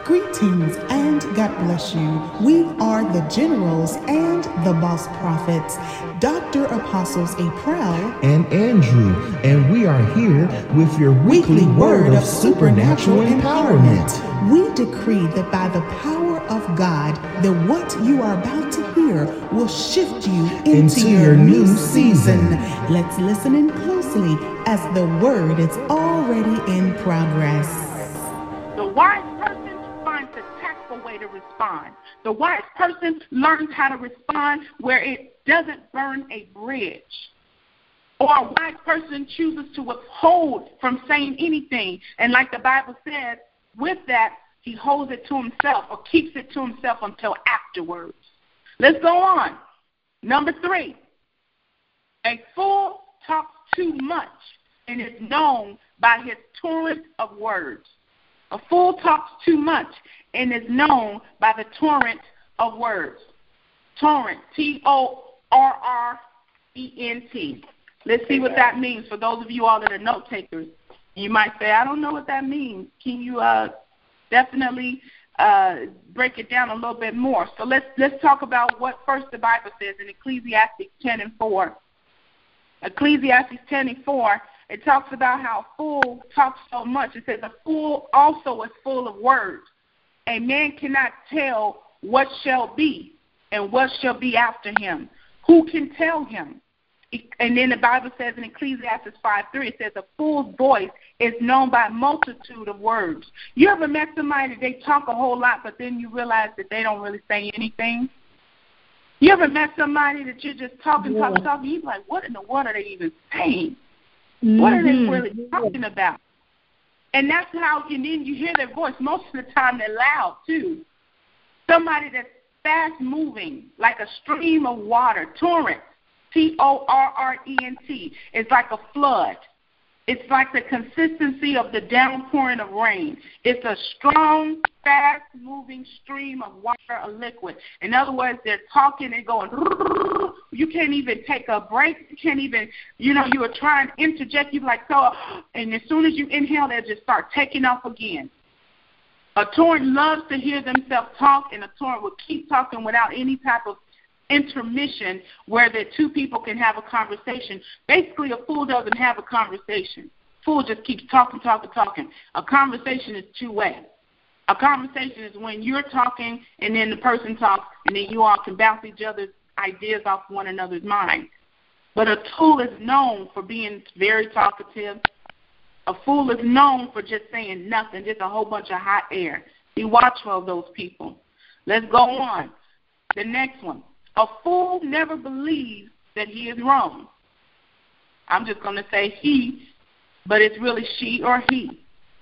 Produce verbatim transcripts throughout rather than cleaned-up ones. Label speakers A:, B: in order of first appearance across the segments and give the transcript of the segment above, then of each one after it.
A: Greetings and God bless you. We are the Generals and the Boss Prophets, Doctor Apostles April
B: and Andrew, and we are here with your weekly word of supernatural empowerment.
A: We decree that by the power of God, that what you are about to hear will shift you into,
B: into
A: your,
B: your
A: new
B: new
A: season.
B: season.
A: Let's listen in closely as the word is already in progress.
C: The wise person finds a tactful way to respond. The wise person learns how to respond where it doesn't burn a bridge. Or a wise person chooses to withhold from saying anything. And like the Bible says, with that, he holds it to himself or keeps it to himself until afterwards. Let's go on. Number three, a fool talks too much and is known by his torrent of words. A fool talks too much and is known by the torrent of words. Torrent, T O R R E N T. Let's see what that means for those of you all that are note takers. You might say, I don't know what that means. Can you uh, definitely uh, break it down a little bit more? So let's let's talk about what first the Bible says in Ecclesiastes ten and four. Ecclesiastes ten and four. It talks about how a fool talks so much. It says, a fool also is full of words. A man cannot tell what shall be and what shall be after him. Who can tell him? And then the Bible says in Ecclesiastes five three, it says, a fool's voice is known by a multitude of words. You ever met somebody that they talk a whole lot, but then you realize that they don't really say anything? You ever met somebody that you're just talking,
D: yeah.
C: talking, talking, you're like, what in the world are they even saying?
D: Mm-hmm.
C: What are they really talking about? And that's how, and then you hear their voice. Most of the time they're loud, too. Somebody that's fast-moving, like a stream of water, torrent, T O R R E N T. It's like a flood. It's like the consistency of the downpouring of rain. It's a strong, fast-moving stream of water or liquid. In other words, they're talking and going, you can't even take a break. You can't even, you know, you were trying to interject. You're like, so, and as soon as you inhale, they'll just start taking off again. A torrent loves to hear themselves talk, and a torrent will keep talking without any type of intermission where the two people can have a conversation. Basically, a fool doesn't have a conversation. Fool just keeps talking, talking, talking. A conversation is two-way. A conversation is when you're talking and then the person talks, and then you all can bounce each other's ideas off one another's mind. But a tool is known for being very talkative. A fool is known for just saying nothing, just a whole bunch of hot air. Be watchful of those people. Let's go on. The next one. A fool never believes that he is wrong. I'm just going to say he, but it's really she or he.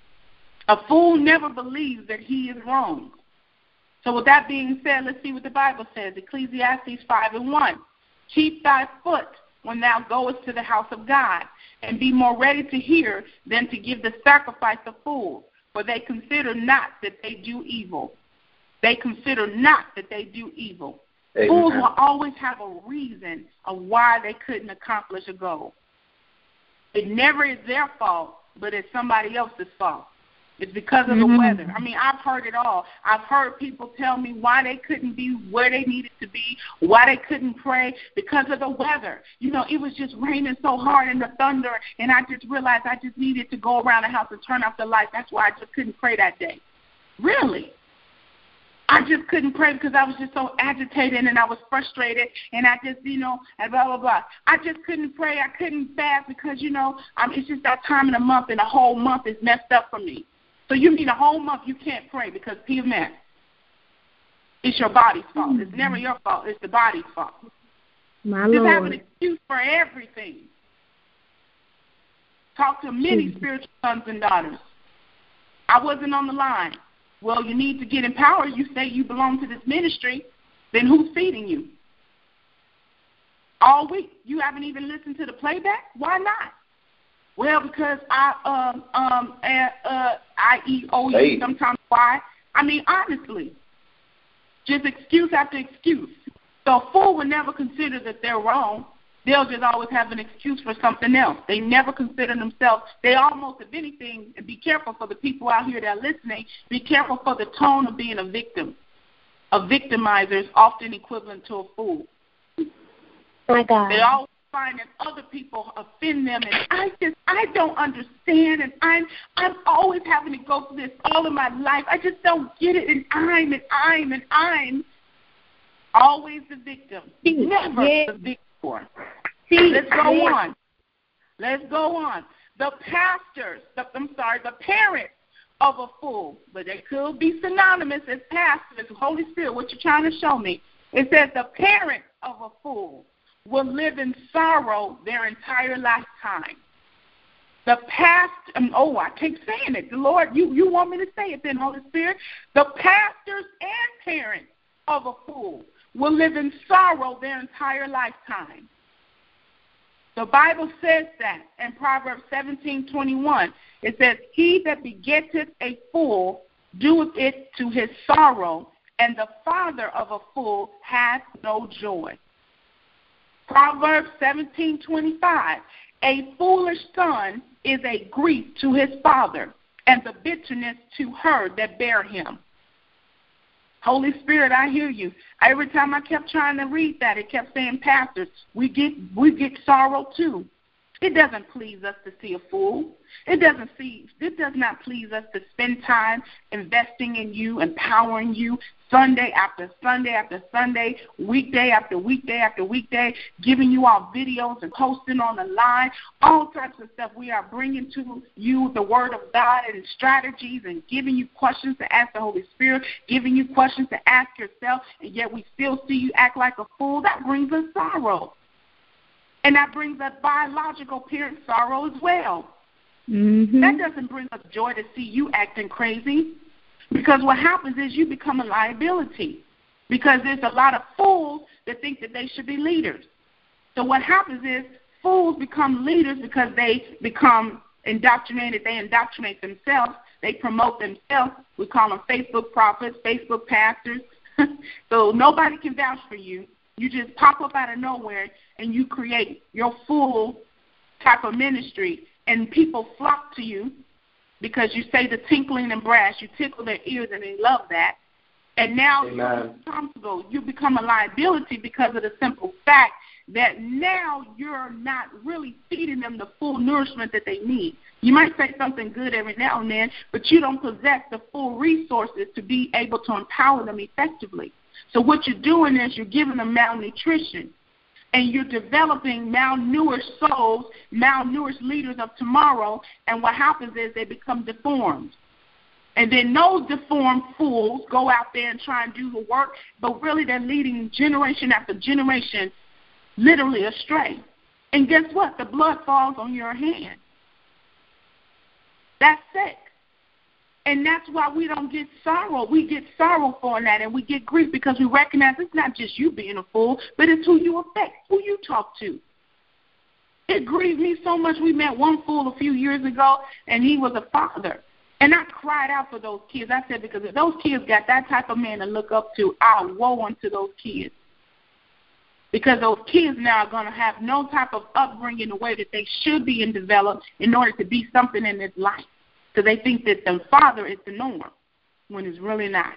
C: A fool never believes that he is wrong. So with that being said, let's see what the Bible says. Ecclesiastes five and one. Keep thy foot when thou goest to the house of God, and be more ready to hear than to give the sacrifice of fools, for they consider not that they do evil. They consider not that they do evil. Amen. Fools will always have a reason of why they couldn't accomplish a goal. It never is their fault, but it's somebody else's fault. It's because of mm-hmm. the weather. I mean, I've heard it all. I've heard people tell me why they couldn't be where they needed to be, why they couldn't pray, because of the weather. You know, it was just raining so hard and the thunder, and I just realized I just needed to go around the house and turn off the lights. That's why I just couldn't pray that day. Really? I just couldn't pray because I was just so agitated and I was frustrated and I just, you know, and blah, blah, blah. I just couldn't pray. I couldn't fast because, you know, um, it's just that time in the month and the whole month is messed up for me. So you mean a whole month you can't pray because P M S. It's your body's fault. Mm-hmm. It's never your fault. It's the body's fault.
D: My
C: just
D: Lord.
C: have an excuse for everything. Talk to many mm-hmm. spiritual sons and daughters. I wasn't on the line. Well, you need to get empowered. You say you belong to this ministry. Then who's feeding you? All week. You haven't even listened to the playback? Why not? Well, because I um um uh, uh I E O U hey. Sometimes why? I mean, honestly, just excuse after excuse. So a fool will never consider that they're wrong. they'll just always have an excuse for something else. They never consider themselves. They almost, if anything, and be careful for the people out here that are listening, be careful for the tone of being a victim. A victimizer is often equivalent to a fool.
D: My God.
C: They always find that other people offend them, and I just, I don't understand, and I'm, I'm always having to go through this all of my life. I just don't get it, and I'm, and I'm, and I'm. Always the victim, never
D: yeah.
C: the victor.
D: See,
C: Let's go
D: yeah.
C: on. Let's go on. The pastors, the, I'm sorry, the parents of a fool, but they could be synonymous as pastors. Holy Spirit, what you're trying to show me? It says the parents of a fool will live in sorrow their entire lifetime. The past, um, oh, I keep saying it. The Lord, you, you want me to say it then, Holy Spirit? The pastors and parents of a fool will live in sorrow their entire lifetime. The Bible says that in Proverbs seventeen twenty-one. It says, he that begetteth a fool doeth it to his sorrow, and the father of a fool hath no joy. Proverbs seventeen twenty-five. A foolish son is a grief to his father, and the bitterness to her that bare him. Holy Spirit, I hear you. Every time I kept trying to read that, it kept saying, pastors, we get we get sorrow too. It doesn't please us to see a fool. It doesn't see. It does not please us to spend time investing in you, empowering you, Sunday after Sunday after Sunday, weekday after weekday after weekday, giving you our videos and posting on the line, all types of stuff. We are bringing to you the Word of God and strategies and giving you questions to ask the Holy Spirit, giving you questions to ask yourself, and yet we still see you act like a fool. That brings us sorrow. And that brings us biological parent sorrow as well.
D: Mm-hmm.
C: That doesn't bring us joy to see you acting crazy, because what happens is you become a liability, because there's a lot of fools that think that they should be leaders. So what happens is fools become leaders because they become indoctrinated. They indoctrinate themselves. They promote themselves. We call them Facebook prophets, Facebook pastors. So nobody can vouch for you. You just pop up out of nowhere and you create your full type of ministry, and people flock to you because you say the tinkling and brass. You tickle their ears and they love that. And now
E: Amen.
C: you're responsible. You become a liability because of the simple fact that now you're not really feeding them the full nourishment that they need. You might say something good every now and then, but you don't possess the full resources to be able to empower them effectively. So what you're doing is you're giving them malnutrition, and you're developing malnourished souls, malnourished leaders of tomorrow, and what happens is they become deformed. And then those deformed fools go out there and try and do the work, but really they're leading generation after generation literally astray. And guess what? The blood falls on your hand. That's sick. And that's why we don't get sorrow. We get sorrow for that, and we get grief because we recognize it's not just you being a fool, but it's who you affect, who you talk to. It grieved me so much. We met one fool a few years ago, and he was a father. And I cried out for those kids. I said, because if those kids got that type of man to look up to, I'll woe unto those kids. Because those kids now are going to have no type of upbringing the way that they should be and developed in order to be something in this life. So they think that the father is the norm when it's really not.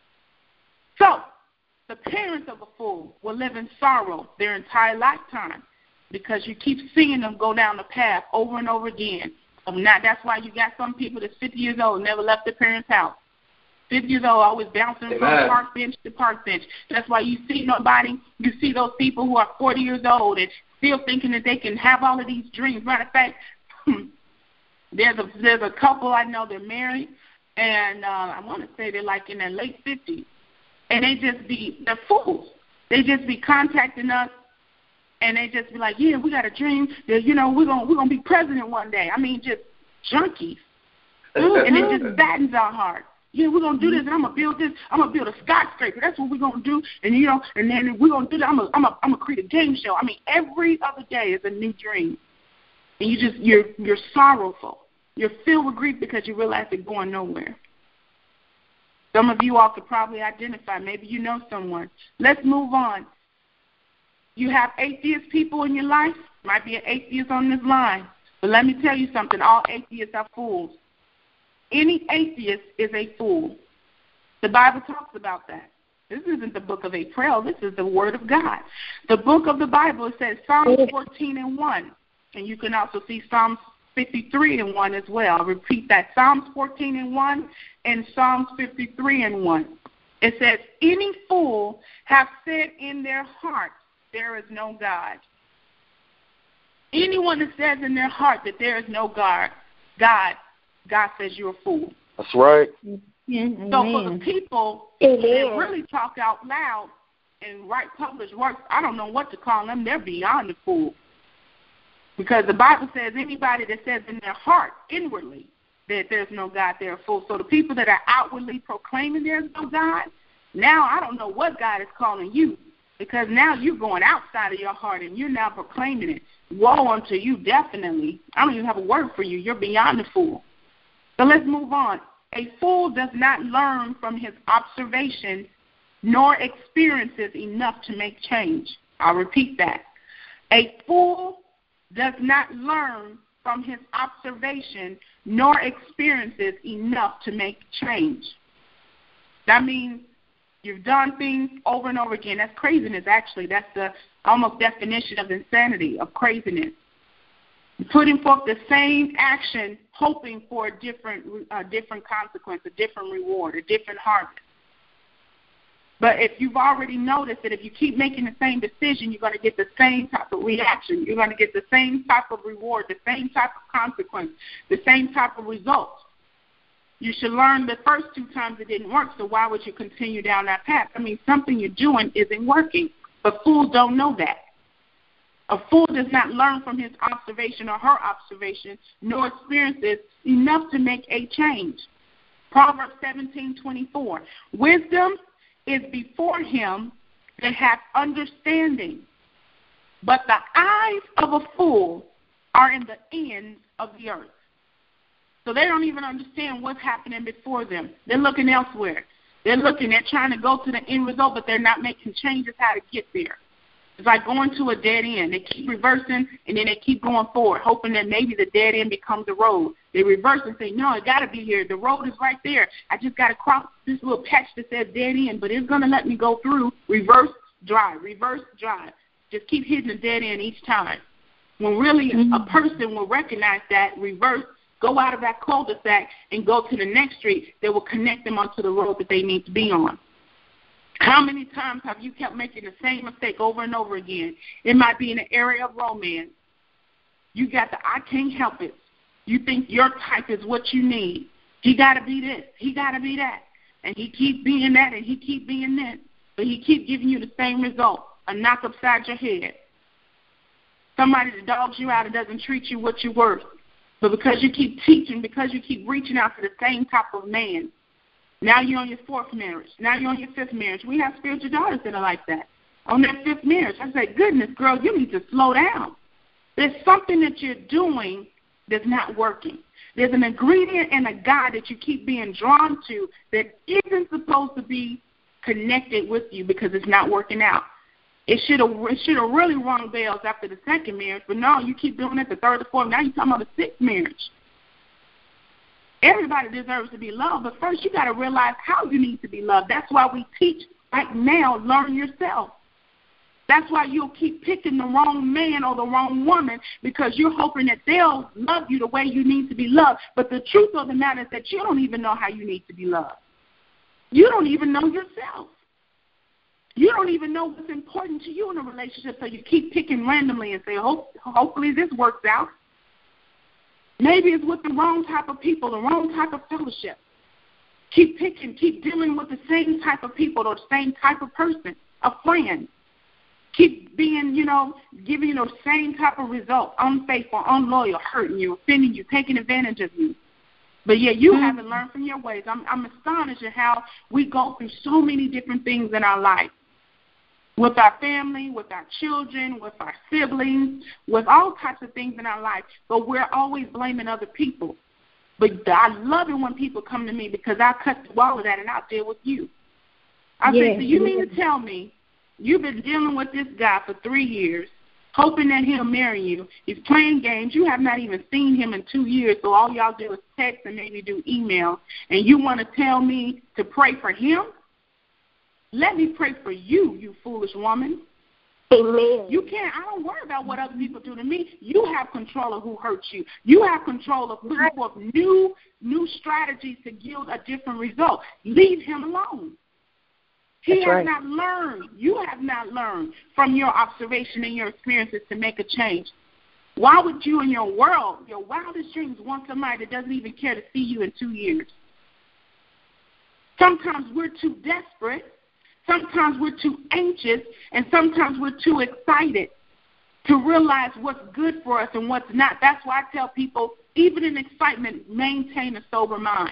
C: So the parents of a fool will live in sorrow their entire lifetime because you keep seeing them go down the path over and over again. Um, now, that's why you got some people that's fifty years old, never left their parents' house. fifty years old, always bouncing
E: Amen.
C: from park bench to park bench. That's why you see nobody, you see those people who are forty years old and still thinking that they can have all of these dreams. Matter of fact, There's a there's a couple I know, they're married, and uh, I want to say they're like in their late fifties, and they just be, they're fools. They just be contacting us, and they just be like, yeah, we got a dream that, you know, we're going we're gonna be president one day. I mean, just junkies. And it just saddens our heart. Yeah, we're going to do this, and I'm going to build this. I'm going to build a skyscraper. That's what we're going to do. And, you know, and then we're going to do that. I'm going I'm I'm to create a game show. I mean, every other day is a new dream. And you just, you're you're sorrowful. You're filled with grief because you realize they're going nowhere. Some of you all could probably identify. Maybe you know someone. Let's move on. You have atheist people in your life. Might be an atheist on this line. But let me tell you something. All atheists are fools. Any atheist is a fool. The Bible talks about that. This isn't the book of April. This is the word of God. The book of the Bible says Psalms fourteen and one. And you can also see Psalms fifty-three and one as well. I'll repeat that. Psalms fourteen and one and Psalms fifty-three and one. It says, any fool have said in their heart, there is no God. Anyone that says in their heart that there is no God, God, God says you're a fool.
E: That's right.
C: Mm-hmm. So for the people
D: Amen.
C: that really talk out loud and write published works, I don't know what to call them. They're beyond a fool. Because the Bible says anybody that says in their heart, inwardly, that there's no God, they're a fool. So the people that are outwardly proclaiming there's no God, now I don't know what God is calling you. Because now you're going outside of your heart and you're now proclaiming it. Woe unto you, definitely. I don't even have a word for you. You're beyond a fool. So let's move on. A fool does not learn from his observation nor experiences enough to make change. I'll repeat that. A fool does not learn from his observation nor experiences enough to make change. That means you've done things over and over again. That's craziness, actually. That's the almost definition of insanity, of craziness. Putting forth the same action, hoping for a different, a different consequence, a different reward, a different harvest. But if you've already noticed that if you keep making the same decision, you're going to get the same type of reaction. You're going to get the same type of reward, the same type of consequence, the same type of results. You should learn the first two times it didn't work, so why would you continue down that path? I mean, something you're doing isn't working, but fools don't know that. A fool does not learn from his observation or her observation, nor experiences enough to make a change. Proverbs seventeen twenty-four. Wisdom is before him that hath understanding, but the eyes of a fool are in the ends of the earth. So they don't even understand what's happening before them. They're looking elsewhere. They're looking, they're trying to go to the end result, but they're not making changes how to get there. It's like going to a dead end. They keep reversing, and then they keep going forward, hoping that maybe the dead end becomes a road. They reverse and say, no, it got to be here. The road is right there. I just got to cross this little patch that says dead end, but it's going to let me go through. Reverse, drive, reverse, drive. Just keep hitting the dead end each time. When really mm-hmm. a person will recognize that, reverse, go out of that cul-de-sac and go to the next street that will connect them onto the road that they need to be on. How many times have you kept making the same mistake over and over again? It might be in the area of romance. You got the I can't help it. You think your type is what you need. He got to be this. He got to be that. And he keeps being that and he keeps being this. But he keeps giving you the same result, a knock upside your head. Somebody that dogs you out and doesn't treat you what you're worth. But because you keep teaching, because you keep reaching out to the same type of man, now you're on your fourth marriage. Now you're on your fifth marriage. We have spiritual daughters that are like that. On their fifth marriage, I say, goodness, girl, you need to slow down. There's something that you're doing that's not working. There's an ingredient and a guy that you keep being drawn to that isn't supposed to be connected with you because it's not working out. It should have it should have really rung bells after the second marriage, but no, you keep doing it the third, the fourth. Now you're talking about the sixth marriage. Everybody deserves to be loved, but first you got to realize how you need to be loved. That's why we teach right now, learn yourself. That's why you'll keep picking the wrong man or the wrong woman because you're hoping that they'll love you the way you need to be loved. But the truth of the matter is that you don't even know how you need to be loved. You don't even know yourself. You don't even know what's important to you in a relationship, so you keep picking randomly and say, Hope, hopefully this works out. Maybe it's with the wrong type of people, the wrong type of fellowship. Keep picking, keep dealing with the same type of people or the same type of person, a friend. Keep being, you know, giving you the same type of result, unfaithful, unloyal, hurting you, offending you, taking advantage of you. But yet you mm-hmm. haven't learned from your ways. I'm, I'm astonished at how we go through so many different things in our life. With our family, with our children, with our siblings, with all types of things in our life. But we're always blaming other people. But I love it when people come to me because I cut through all of that and I'll deal with you. I yes. say, so you mean to tell me You've been dealing with this guy for three years, hoping that he'll marry you. He's playing games. You have not even seen him in two years, so all y'all do is text and maybe do email. And you want to tell me to pray for him? Let me pray for you, you foolish woman.
D: Amen.
C: You can't, I don't worry about what other people do to me. You have control of who hurts you. You have control of putting forth new, new strategies to yield a different result. Leave him alone. He
D: That's
C: has
D: right.
C: not learned. You have not learned from your observation and your experiences to make a change. Why would you in your world, your wildest dreams, want somebody that doesn't even care to see you in two years? Sometimes we're too desperate. Sometimes we're too anxious, and sometimes we're too excited to realize what's good for us and what's not. That's why I tell people, even in excitement, maintain a sober mind.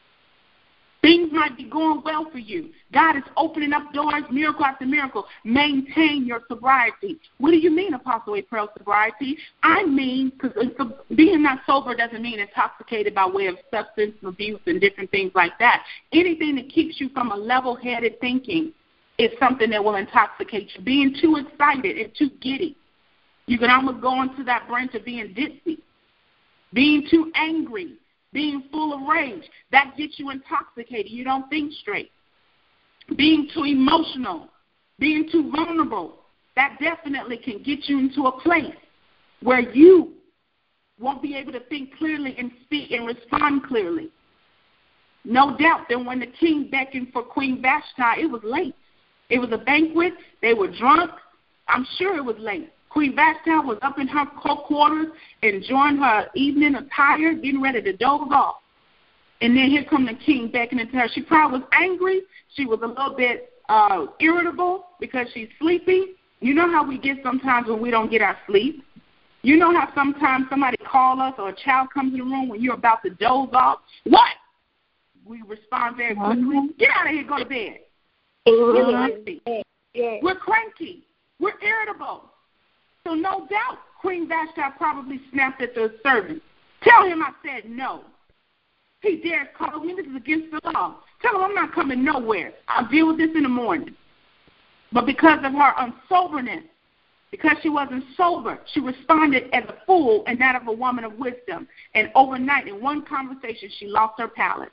C: Things might be going well for you. God is opening up doors, miracle after miracle. Maintain your sobriety. What do you mean, Apostle April, sobriety? I mean, because being not sober doesn't mean intoxicated by way of substance abuse and different things like that. Anything that keeps you from a level-headed thinking is something that will intoxicate you. Being too excited and too giddy. You can almost go into that branch of being ditzy. Being too angry. Being full of rage, that gets you intoxicated. You don't think straight. Being too emotional, being too vulnerable, that definitely can get you into a place where you won't be able to think clearly and speak and respond clearly. No doubt that when the king beckoned for Queen Vashti, it was late. It was a banquet. They were drunk. I'm sure it was late. Queen Vashti was up in her quarters, enjoying her evening attire, getting ready to doze off. And then here come the king beckoning to her. She probably was angry. She was a little bit uh, irritable because she's sleepy. You know how we get sometimes when we don't get our sleep. You know how sometimes somebody calls us or a child comes in the room when you're about to doze off. What? We respond very quickly. Get out of here, go to bed. We're sleepy. We're cranky. We're irritable. So no doubt Queen Vashti probably snapped at the servant. Tell him I said no. He dares call me. This is against the law. Tell him I'm not coming nowhere. I'll deal with this in the morning. But because of her unsoberness, because she wasn't sober, she responded as a fool and not of a woman of wisdom. And overnight, in one conversation, she lost her palate.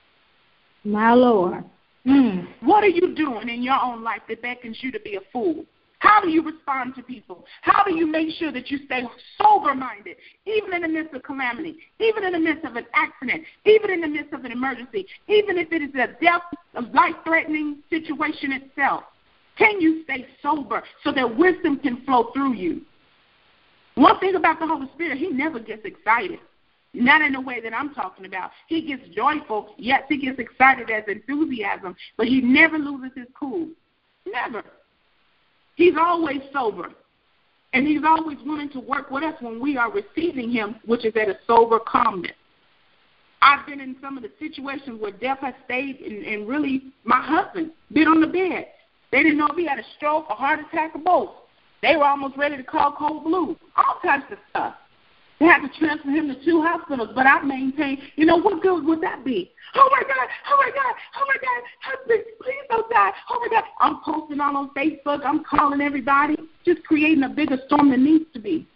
D: My Lord.
C: Mm. What are you doing in your own life that beckons you to be a fool? How do you respond to people? How do you make sure that you stay sober-minded, even in the midst of calamity, even in the midst of an accident, even in the midst of an emergency, even if it is a death, a life-threatening situation itself? Can you stay sober so that wisdom can flow through you? One thing about the Holy Spirit, he never gets excited. Not in the way that I'm talking about. He gets joyful. Yes, he gets excited as enthusiasm, but he never loses his cool. Never. He's always sober, and he's always willing to work with us when we are receiving him, which is at a sober calmness. I've been in some of the situations where death has stayed, and, and really my husband been on the bed. They didn't know if he had a stroke, a heart attack, or both. They were almost ready to call cold blue, all types of stuff. They had to transfer him to two hospitals, but I maintained, you know, what good would that be? Oh, my God, oh, my God, oh, my God, husband, please don't die. Oh, my God, I'm posting all on Facebook. I'm calling everybody, just creating a bigger storm than needs to be.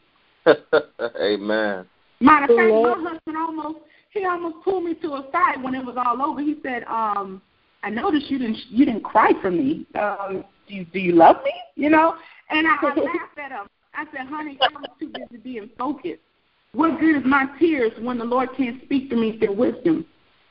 E: Amen.
C: Matter of fact, my husband almost, he almost pulled me to a side when it was all over. He said, um, I noticed you didn't you didn't cry for me. Um, do, you, do you love me? You know? And I, I laughed at him. I said, honey, I was too busy being focused. What good is my tears when the Lord can't speak to me through wisdom?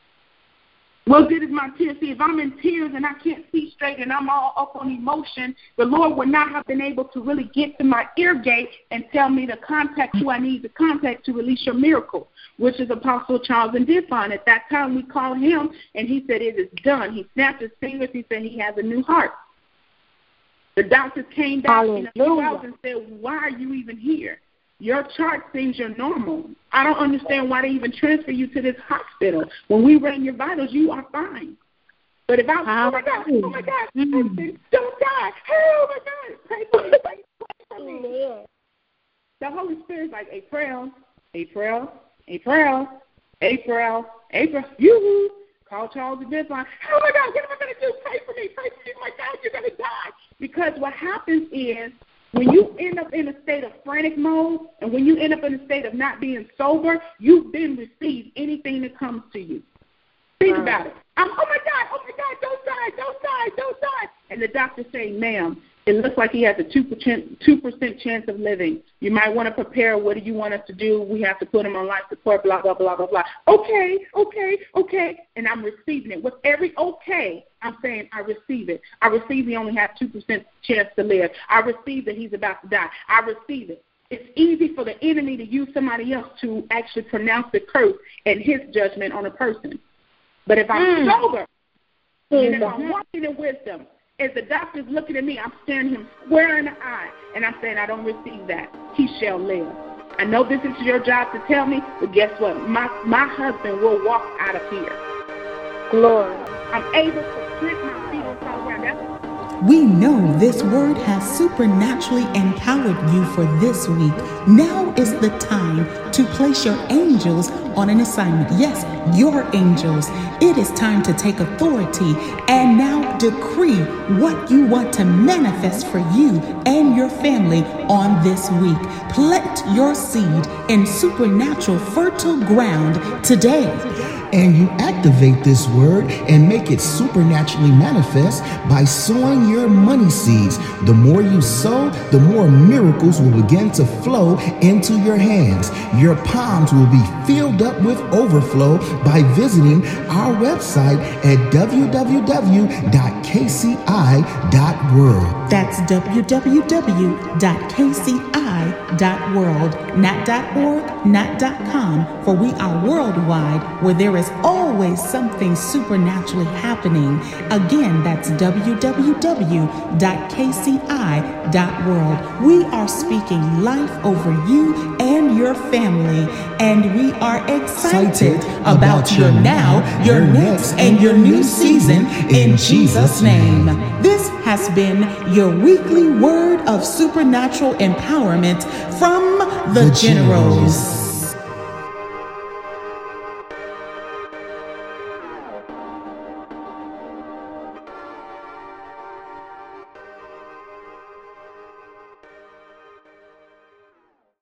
C: What good is my tears? See, if I'm in tears and I can't see straight and I'm all up on emotion, the Lord would not have been able to really get to my ear gate and tell me to contact who I need to contact to release your miracle, which is Apostle Charles and Difon. At that time, we called him, and he said, it is done. He snapped his fingers. He said he has a new heart. The doctors came back in a few hours and said, why are you even here? Your chart seems you're normal. I don't understand why they even transfer you to this hospital. When we ran your vitals, you are fine. But if I, oh, my God, oh, my God, mm-hmm. don't die. Oh, my God, pray for me, pray for me. The Holy Spirit's like, April, April, April, April, April, you call Charles and Difon. Oh, my God, what am I going to do? Pray for me, pray for me. Oh, my God, you're going to die. Because Because what happens is when you end up in a state of frantic mode and when you end up in a state of not being sober, you then receive anything that comes to you. Think uh, about it. I'm, oh, my God, oh, my God, don't die, don't die, don't die. And the doctor saying, ma'am, it looks like he has a two percent, two percent chance of living. You might want to prepare. What do you want us to do? We have to put him on life support, blah, blah, blah, blah, blah. Okay, okay, okay. And I'm receiving it. With every okay, I'm saying I receive it. I receive he only has two percent chance to live. I receive that he's about to die. I receive it. It's easy for the enemy to use somebody else to actually pronounce the curse and his judgment on a person. But if I'm mm. sober mm. and if I'm walking in wisdom, as the doctor's looking at me, I'm staring him square in the eye, and I'm saying, I don't receive that. He shall live. I know this is your job to tell me, but guess what? My my husband will walk out of here.
D: Glory.
C: I'm able to plant my feet on solid ground. That's
A: We know this word has supernaturally empowered you for this week. Now is the time to place your angels on an assignment. Yes, your angels. It is time to take authority and now decree what you want to manifest for you and your family on this week. Plant your seed in supernatural fertile ground today.
B: And you activate this word and make it supernaturally manifest by sowing your money seeds. The more you sow, the more miracles will begin to flow into your hands. Your palms will be filled up with overflow by visiting our website at w w w dot k c i dot world.
A: That's w w w dot k c i dot world, not .org, not .com, for we are worldwide, where there is always something supernaturally happening. Again, that's w w w dot k c i dot world. We are speaking life over you and your family, and we are excited about your now, your next, and your new season in Jesus' name. This has been your weekly word of supernatural empowerment from the Generals.